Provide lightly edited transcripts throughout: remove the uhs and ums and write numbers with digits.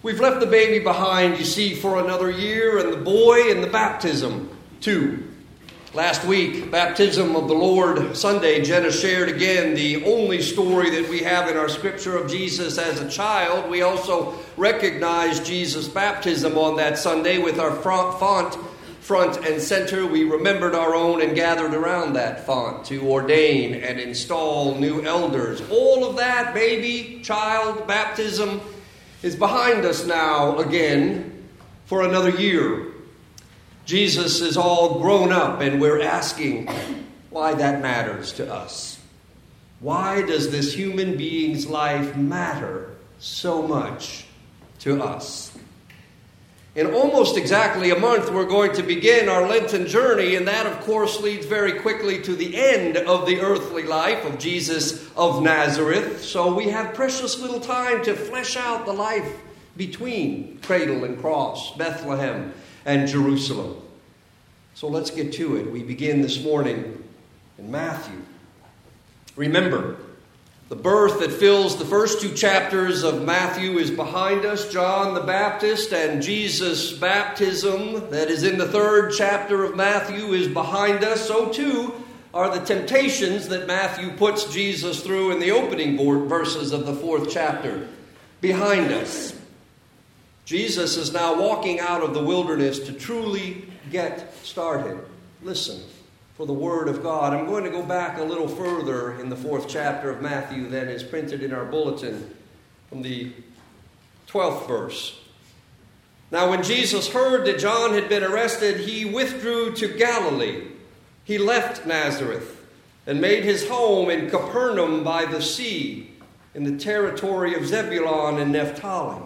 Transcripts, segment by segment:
We've left the baby behind, you see, for another year, and the boy and the baptism, too. Last week, baptism of the Lord Sunday, Jenna shared again the only story that we have in our scripture of Jesus as a child. We also recognized Jesus' baptism on that Sunday with our font front and center. We remembered our own and gathered around that font to ordain and install new elders. All of that, baby, child, baptism, is behind us now again for another year. Jesus is all grown up, and we're asking why that matters to us. Why does this human being's life matter so much to us? In almost exactly a month, we're going to begin our Lenten journey, and that, of course, leads very quickly to the end of the earthly life of Jesus of Nazareth. So we have precious little time to flesh out the life between cradle and cross, Bethlehem and Jerusalem. So let's get to it. We begin this morning in Matthew. Remember, the birth that fills the first two chapters of Matthew is behind us. John the Baptist and Jesus' baptism that is in the third chapter of Matthew is behind us. So too are the temptations that Matthew puts Jesus through in the opening verses of the fourth chapter behind us. Jesus is now walking out of the wilderness to truly get started. Listen for the word of God. I'm going to go back a little further in the fourth chapter of Matthew than is printed in our bulletin from the 12th verse. Now, when Jesus heard that John had been arrested, he withdrew to Galilee. He left Nazareth and made his home in Capernaum by the sea in the territory of Zebulun and Naphtali.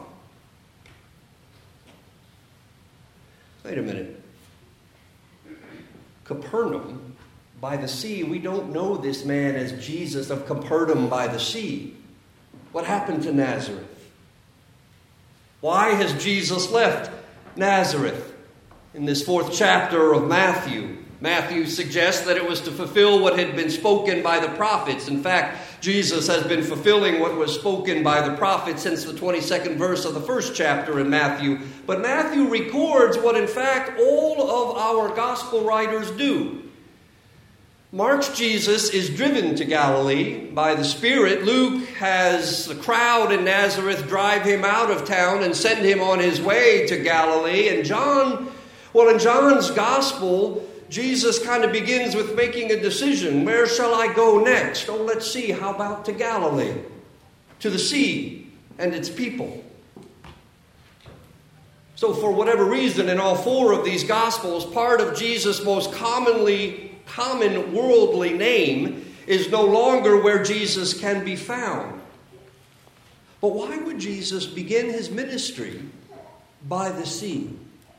Wait a minute. Capernaum by the sea. We don't know this man as Jesus of Capernaum by the sea. What happened to Nazareth? Why has Jesus left Nazareth? In this fourth chapter of Matthew suggests that it was to fulfill what had been spoken by the prophets. In fact, Jesus has been fulfilling what was spoken by the prophets since the 22nd verse of the first chapter in Matthew. But Matthew records what, in fact, all of our gospel writers do. Mark's Jesus is driven to Galilee by the Spirit. Luke has the crowd in Nazareth drive him out of town and send him on his way to Galilee. And in John's gospel, Jesus kind of begins with making a decision. Where shall I go next? Oh, let's see. How about to Galilee? To the sea and its people. So for whatever reason, in all four of these Gospels, part of Jesus' most common worldly name is no longer where Jesus can be found. But why would Jesus begin his ministry by the sea?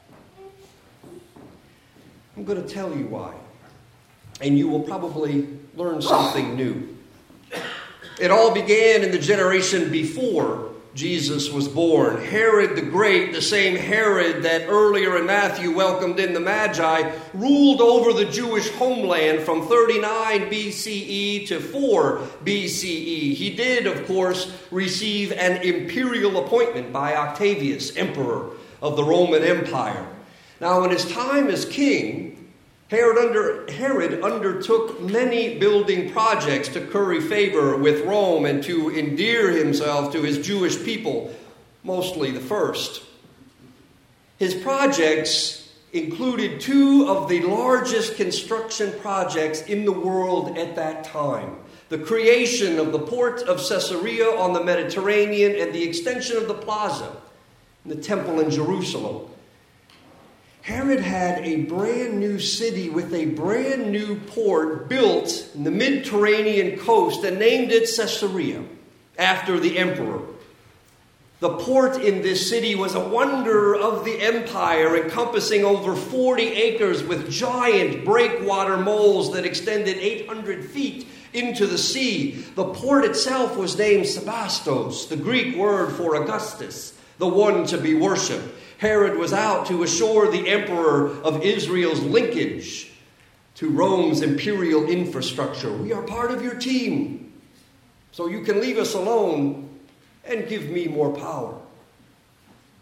I'm going to tell you why. And you will probably learn something new. It all began in the generation before Jesus was born. Herod the Great, the same Herod that earlier in Matthew welcomed in the Magi, ruled over the Jewish homeland from 39 BCE to 4 BCE. He did, of course, receive an imperial appointment by Octavius, emperor of the Roman Empire. Now, in his time as king, Herod undertook many building projects to curry favor with Rome and to endear himself to his Jewish people, mostly the first. His projects included two of the largest construction projects in the world at that time: the creation of the port of Caesarea on the Mediterranean and the extension of the plaza in the temple in Jerusalem. Herod had a brand new city with a brand new port built in the Mediterranean coast and named it Caesarea after the emperor. The port in this city was a wonder of the empire, encompassing over 40 acres with giant breakwater moles that extended 800 feet into the sea. The port itself was named Sebastos, the Greek word for Augustus, the one to be worshipped. Herod was out to assure the emperor of Israel's linkage to Rome's imperial infrastructure. We are part of your team, so you can leave us alone and give me more power.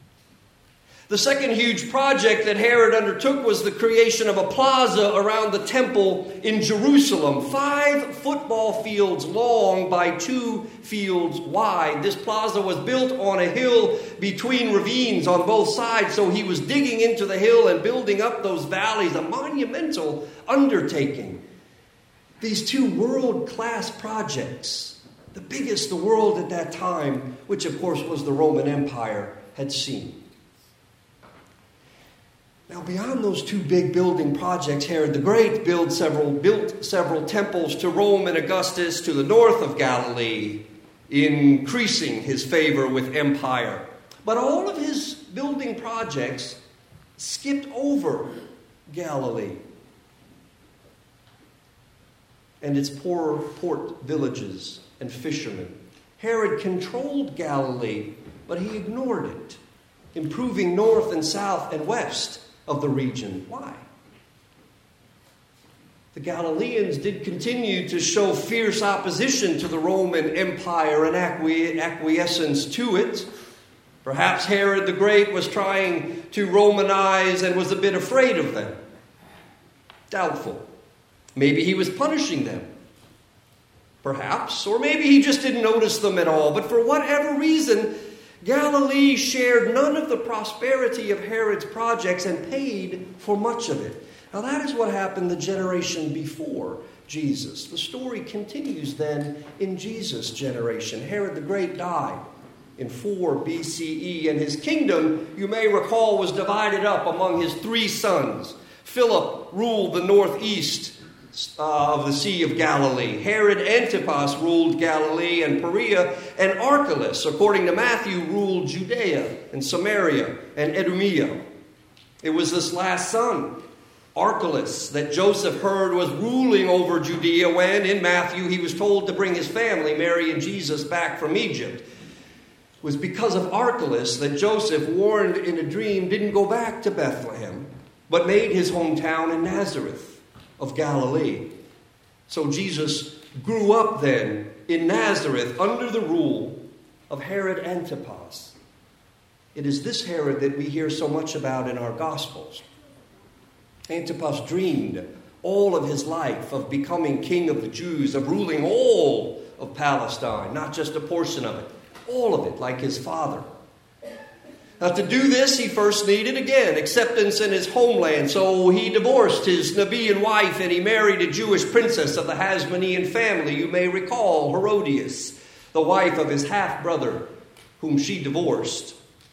The second huge project that Herod undertook was the creation of a plaza around the temple in Jerusalem, 5 football fields long by 2 fields wide. This plaza was built on a hill between ravines on both sides, so he was digging into the hill and building up those valleys, a monumental undertaking. These 2 world-class projects, the biggest the world at that time, which of course was the Roman Empire, had seen. Now, beyond those 2 big building projects, Herod the Great built several temples to Rome and Augustus to the north of Galilee, increasing his favor with empire. But all of his building projects skipped over Galilee and its poorer port villages and fishermen. Herod controlled Galilee, but he ignored it, improving north and south and west of the region. Why? The Galileans did continue to show fierce opposition to the Roman Empire and acquiescence to it. Perhaps Herod the Great was trying to Romanize and was a bit afraid of them. Doubtful. Maybe he was punishing them. Perhaps. Or maybe he just didn't notice them at all. But for whatever reason, Galilee shared none of the prosperity of Herod's projects and paid for much of it. Now that is what happened the generation before Jesus. The story continues then in Jesus' generation. Herod the Great died in 4 BCE, and his kingdom, you may recall, was divided up among his 3 sons. Philip ruled the northeast of the Sea of Galilee. Herod Antipas ruled Galilee and Perea, and Archelaus, according to Matthew, ruled Judea and Samaria and Idumea. It was this last son, Archelaus, that Joseph heard was ruling over Judea when, in Matthew, he was told to bring his family, Mary and Jesus, back from Egypt. It was because of Archelaus that Joseph, warned in a dream, didn't go back to Bethlehem, but made his hometown in Nazareth of Galilee. So Jesus grew up then in Nazareth under the rule of Herod Antipas. It is this Herod that we hear so much about in our Gospels. Antipas dreamed all of his life of becoming king of the Jews, of ruling all of Palestine, not just a portion of it, all of it, like his father. Now, to do this, he first needed, again, acceptance in his homeland. So he divorced his Nevian wife and he married a Jewish princess of the Hasmonean family. You may recall Herodias, the wife of his half-brother, whom she divorced.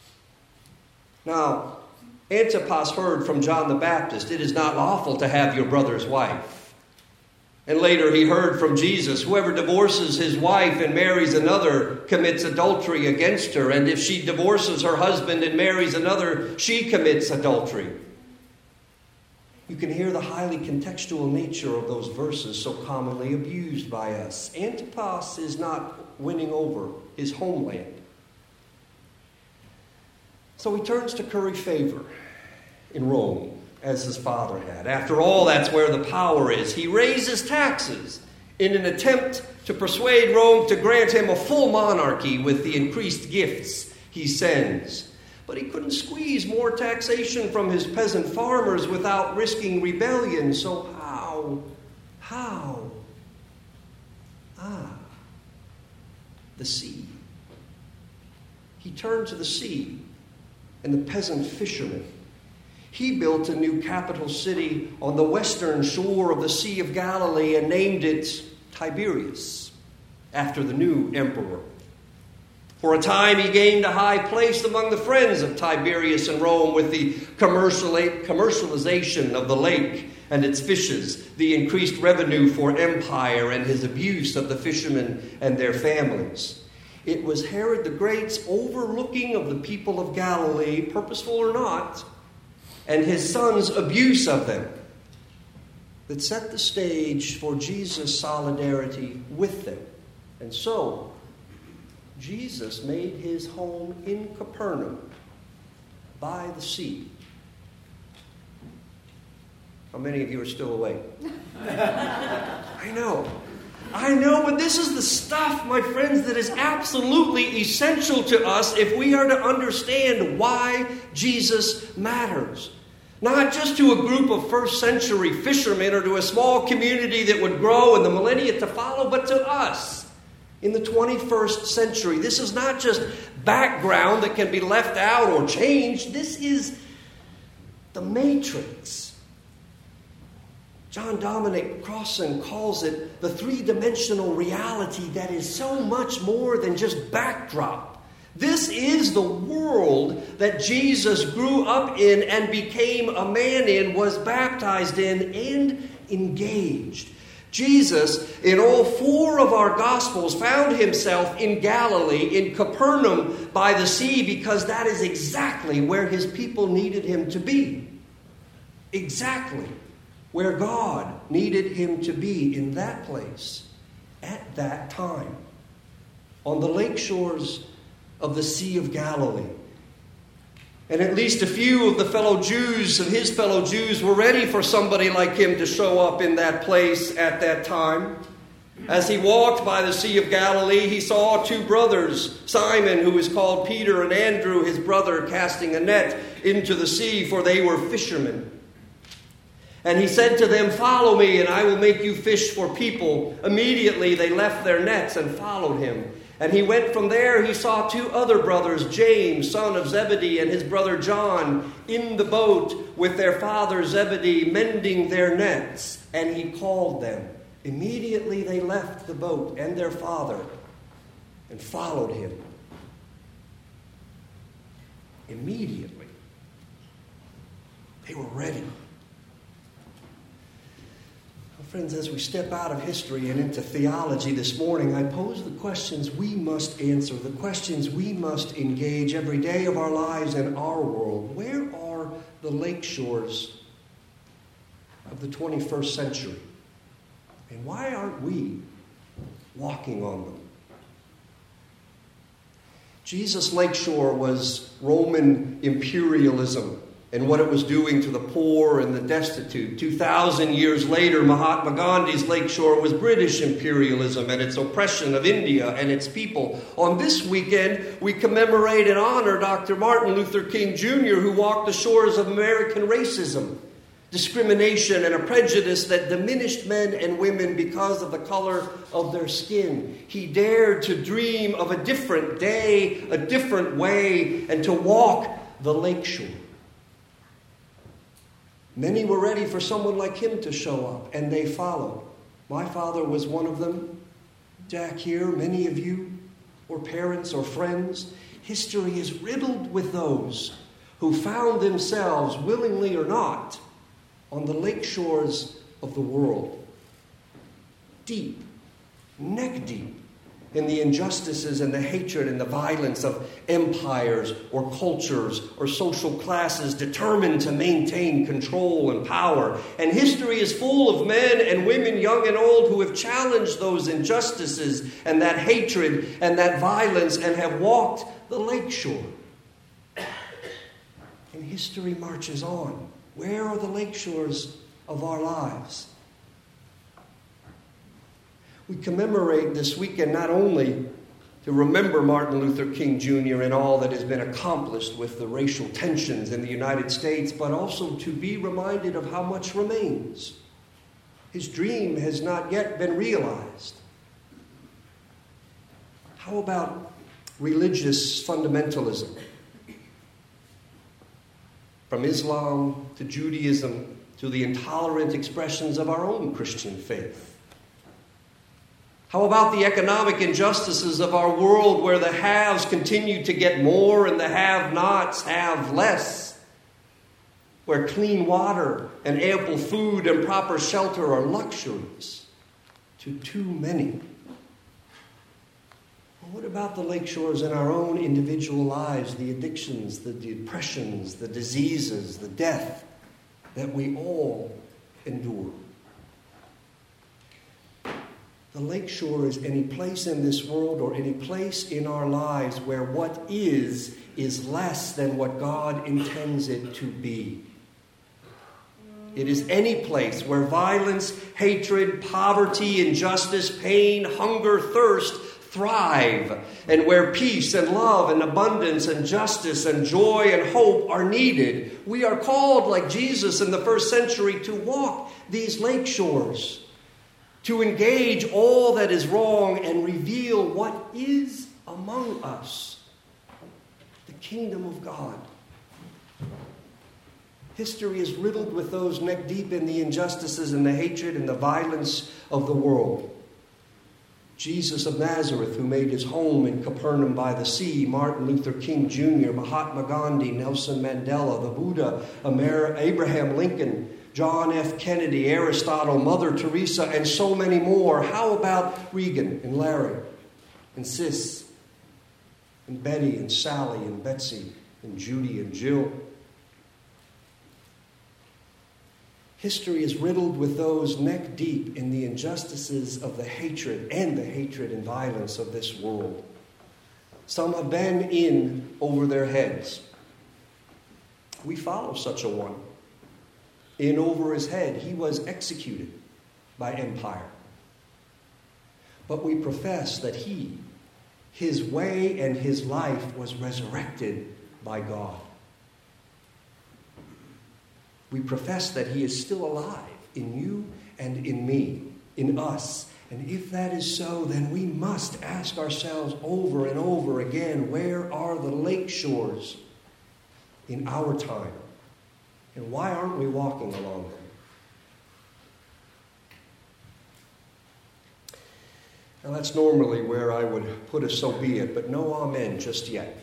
Now, Antipas heard from John the Baptist, "It is not lawful to have your brother's wife." And later he heard from Jesus, "Whoever divorces his wife and marries another commits adultery against her. And if she divorces her husband and marries another, she commits adultery." You can hear the highly contextual nature of those verses so commonly abused by us. Antipas is not winning over his homeland. So he turns to curry favor in Rome, as his father had. After all, that's where the power is. He raises taxes in an attempt to persuade Rome to grant him a full monarchy with the increased gifts he sends. But he couldn't squeeze more taxation from his peasant farmers without risking rebellion. So how? The sea. He turned to the sea and the peasant fishermen. He built a new capital city on the western shore of the Sea of Galilee and named it Tiberias, after the new emperor. For a time, he gained a high place among the friends of Tiberius in Rome with the commercialization of the lake and its fishes, the increased revenue for empire, and his abuse of the fishermen and their families. It was Herod the Great's overlooking of the people of Galilee, purposeful or not, and his son's abuse of them, that set the stage for Jesus' solidarity with them. And so, Jesus made his home in Capernaum by the sea. How many of you are still awake? I know. I know, but this is the stuff, my friends, that is absolutely essential to us if we are to understand why Jesus matters. Not just to a group of first century fishermen or to a small community that would grow in the millennia to follow, but to us in the 21st century. This is not just background that can be left out or changed. This is the matrix. John Dominic Crossan calls it the three-dimensional reality that is so much more than just backdrop. This is the world that Jesus grew up in and became a man in, was baptized in, and engaged. Jesus, in all four of our Gospels, found himself in Galilee, in Capernaum by the sea, because that is exactly where his people needed him to be. Exactly where God needed him to be, in that place, at that time, on the lake shores of the Sea of Galilee. And at least a few of his fellow Jews, were ready for somebody like him to show up in that place at that time. As he walked by the Sea of Galilee, he saw two brothers, Simon, who is called Peter, and Andrew, his brother, casting a net into the sea, for they were fishermen. And he said to them, "Follow me, and I will make you fish for people." Immediately they left their nets and followed him. And he went from there. He saw two other brothers, James, son of Zebedee, and his brother John, in the boat with their father Zebedee, mending their nets. And he called them. Immediately they left the boat and their father and followed him. Immediately. They were ready. Friends, as we step out of history and into theology this morning, I pose the questions we must answer, the questions we must engage every day of our lives and our world. Where are the lake shores of the 21st century? And why aren't we walking on them? Jesus' lakeshore was Roman imperialism and what it was doing to the poor and the destitute. 2,000 years later, Mahatma Gandhi's lakeshore was British imperialism and its oppression of India and its people. On this weekend, we commemorate and honor Dr. Martin Luther King Jr., who walked the shores of American racism, discrimination, and a prejudice that diminished men and women because of the color of their skin. He dared to dream of a different day, a different way, and to walk the lakeshore. Many were ready for someone like him to show up, and they followed. My father was one of them. Jack here, many of you, or parents or friends. History is riddled with those who found themselves, willingly or not, on the lake shores of the world. Deep, neck deep, in the injustices and the hatred and the violence of empires or cultures or social classes determined to maintain control and power. And history is full of men and women, young and old, who have challenged those injustices and that hatred and that violence and have walked the lakeshore. And history marches on. Where are the lakeshores of our lives? We commemorate this weekend not only to remember Martin Luther King Jr. and all that has been accomplished with the racial tensions in the United States, but also to be reminded of how much remains. His dream has not yet been realized. How about religious fundamentalism? From Islam to Judaism to the intolerant expressions of our own Christian faith. How about the economic injustices of our world, where the haves continue to get more and the have-nots have less? Where clean water and ample food and proper shelter are luxuries to too many? Well, what about the lake shores in our own individual lives, the addictions, the depressions, the diseases, the death that we all endure? The lakeshore is any place in this world or any place in our lives where what is less than what God intends it to be. It is any place where violence, hatred, poverty, injustice, pain, hunger, thirst thrive, and where peace and love and abundance and justice and joy and hope are needed. We are called, like Jesus in the first century, to walk these lake shores, to engage all that is wrong and reveal what is among us, the kingdom of God. History is riddled with those neck deep in the injustices and the hatred and the violence of the world. Jesus of Nazareth, who made his home in Capernaum by the sea, Martin Luther King Jr., Mahatma Gandhi, Nelson Mandela, the Buddha, Abraham Lincoln, John F. Kennedy, Aristotle, Mother Teresa, and so many more. How about Regan and Larry and Sis and Betty and Sally and Betsy and Judy and Jill? History is riddled with those neck deep in the injustices of the hatred and violence of this world. Some have been in over their heads. We follow such a one. In over his head, he was executed by empire. But we profess that his way and his life was resurrected by God. We profess that he is still alive in you and in me, in us. And if that is so, then we must ask ourselves over and over again, where are the lake shores in our time? And why aren't we walking along them? Now that's normally where I would put a so be it, but no amen just yet.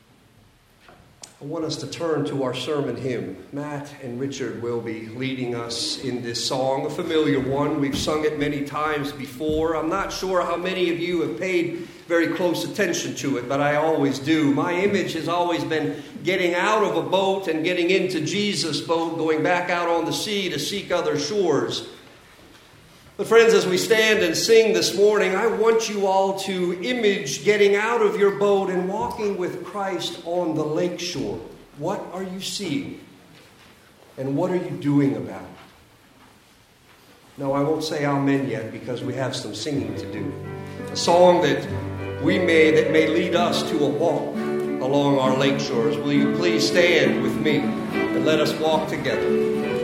I want us to turn to our sermon hymn. Matt and Richard will be leading us in this song, a familiar one. We've sung it many times before. I'm not sure how many of you have paid very close attention to it, but I always do. My image has always been getting out of a boat and getting into Jesus' boat, going back out on the sea to seek other shores. But friends, as we stand and sing this morning, I want you all to image getting out of your boat and walking with Christ on the lake shore. What are you seeing? And what are you doing about it? No, I won't say amen yet because we have some singing to do. A song that may lead us to a walk along our lake shores. Will you please stand with me and let us walk together?